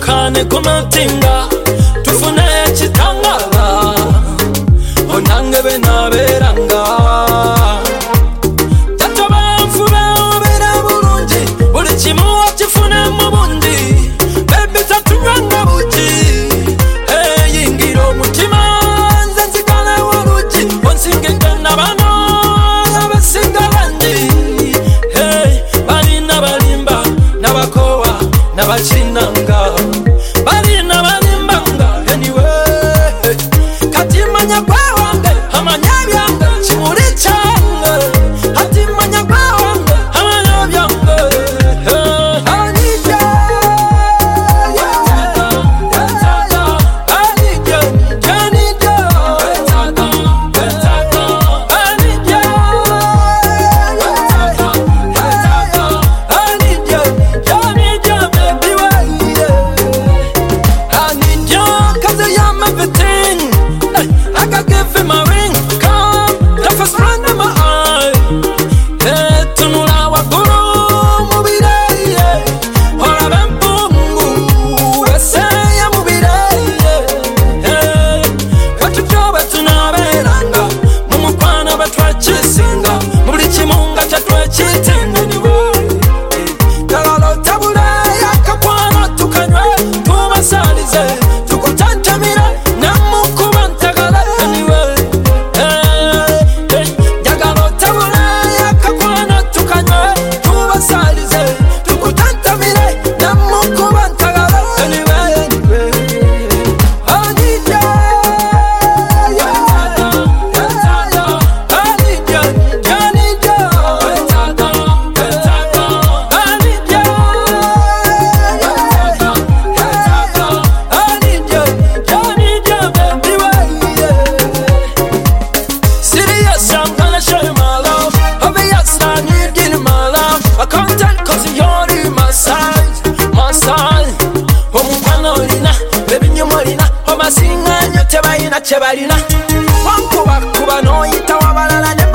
tukane kumatinga tufune chitangala onange benaberanga tatobanfube obera bulungi buli kimu wakifune mu bundi bebi tatulanga buki yingira omutima nze nzigale wolugi onsingidde nabano abasinga bangi balina balimba nabakowa nabakinanga balina balimbanga anyway kati manya gwewange amanya byange kimuli kyange kati manya gwewange amanya byange Chebalina wankuba kuba no yita wabalala